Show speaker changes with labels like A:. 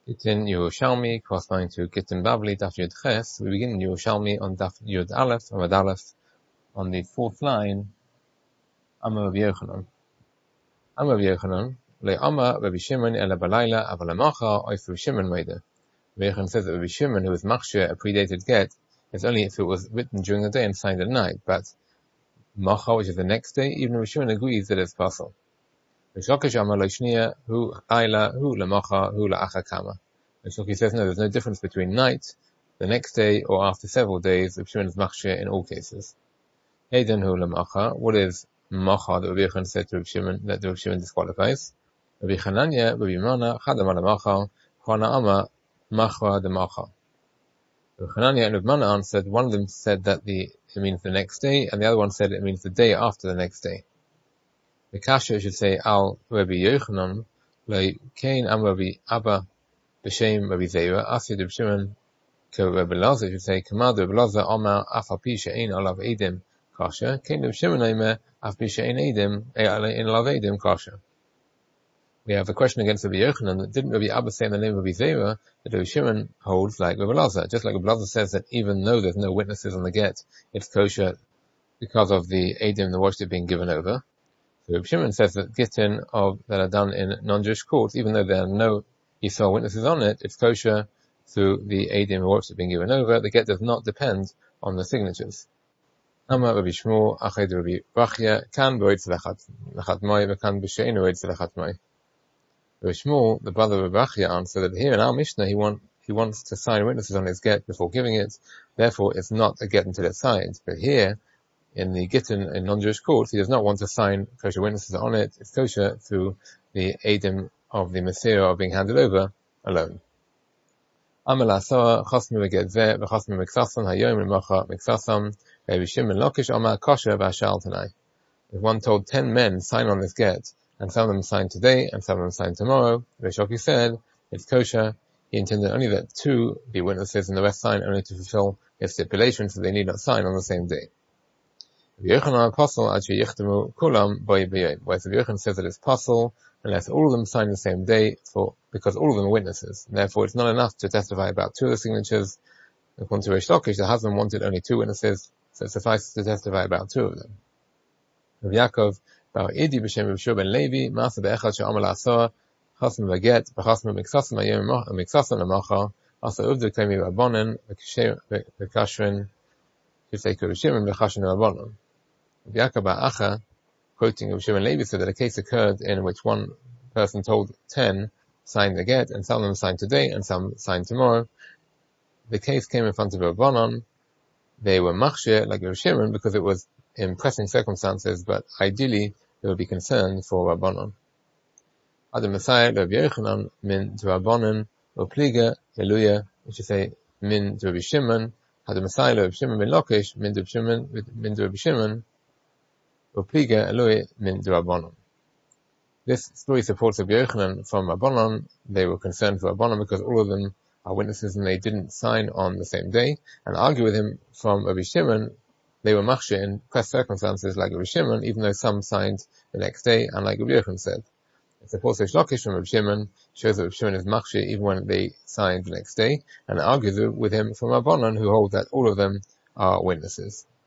A: Gittin Yerushalmi, corresponding to Gittin Bavli, Daf Yud Ches. We begin Yerushalmi on Daf Yud Aleph, Amud Aleph, on the fourth line, Amar Rabbi Yochanan. Amar Rabbi Yochanan, Le'amar Rabbi Shimon ela balayla aval hamacha oif Rabbi Shimon meida. Rabbi Yochanan says that Rabbi Shimon, who was machshir a predated get, is only if it was written during the day and signed at night, but macha, which is the next day, even Rabbi Shimon agrees that it's possible. Rishokish Amar Loishniya, hu ayla, hu lamacha, hu la'acha kama. Rishoki says no, there's no difference between night, the next day, or after several days. Rabbi Shimon is machshir in all cases. Eidan hu lamacha, what is macha that Rabbi Yochanan said to Rabbi Shimon, that Rabbi Shimon disqualifies? Rabbi Chananya, Rabbi Yimana, chadam ala macha, chana ama, macha de macha. Rabbi Chananya and Rabbi Yimana answered, one of them said that it means the next day, and the other one said it means the day after the next day. The kasha should say al Rabbi Yochanan le kain am Rabbi Abba b'shem Rabbi Zeira asid Rabbi Shimon ko Rabbi Lazar should say kamad Rabbi Lazar amar af al pi she'ein alav edim kasha kain Rabbi Shimon aimer af pi she'ein edim in alav edim kasha. We have a question against Rabbi Yochanan that didn't Rabbi Abba say in the name of Rabbi Zeira that Rabbi Shimon holds like Rabbi Lazar, just like Rabbi Lazar says that even though there's no witnesses on the get, it's kosher because of the edim, the worship being given over. So Rabbi Shimon says that gittin that are done in non-Jewish courts, even though there are no Yisrael witnesses on it, it's kosher through the edim worship being given over. The get does not depend on the signatures. Amar Rabbi Shmuel, Ached Rabbi Bachya, kan b'oitz lechat moi, v'kan b'she'ein oitz lechat moi. Rabbi Shmuel, the brother of Rabbi Bachya, answered that here in our Mishnah he wants to sign witnesses on his get before giving it. Therefore, it's not a get until it's signed. But here, in the gittin in non-Jewish courts, he does not want to sign kosher witnesses on it. It's kosher through the edim of the Messiah of being handed over alone. Amar la'asara chasmi v'get zeh v'chasmi miksasam hayom l'macha miksasam Rabbi Shimon Lakish Amar kosher v'ashal tanai. If one told 10 men sign on this get, and some of them signed today and some of them signed tomorrow, Rishoki said it's kosher. He intended only that 2 be witnesses and the rest sign only to fulfill his stipulation, so they need not sign on the same day. Rabbi Yochanan apostle ad sheyichtemu kulam b'yom b'yom. Whereas Rabbi Yochanan says that it's possible unless all of them sign the same day, because all of them are witnesses. And therefore, it's not enough to testify about 2 of the signatures. According to Reish Lakish, the husband wanted only 2 witnesses, so it suffices to testify about 2 of them. Rabbi Yaakov bar Idi b'shem Rabbi Shua ben Levi ma'aseh be'echad she'amar la'asara chasm v'get v'chasm v'miksasam hayom miksasam l'macha asa uvdu k'mi rabbanan v'kashrin k'sei Rabbi Shimon v'chashin rabbanan. Rabbi Yaakov bar Acha, quoting Rabbi Shimon Levi, said that a case occurred in which one person told 10 signed the get, and some of them signed today and some signed tomorrow. The case came in front of Rabbanan. They were machshir like Rabbi Shimon because it was in pressing circumstances, but ideally they would be concerned for Rabbanan. Adam Messiah Rabbi Yochanan min to Rabbanan upliga eluya, which is say min to Rabbi Shimon. Adam Messiah Rabbi Shimon ben Lakish min to Rabbi Shimon. This story supports Rabbi Yochanan from Rabbanan. They were concerned for Rabbanan because all of them are witnesses and they didn't sign on the same day, and argue with him from Rabbi Shimon. They were machshir in press circumstances like Rabbi Shimon, even though some signed the next day, and like Rabbi Yochanan said. It supports Reish Lakish from Rabbi Shimon, shows that Rabbi Shimon is machshir even when they signed the next day, and argues with him from Rabbanan, who hold that all of them are witnesses.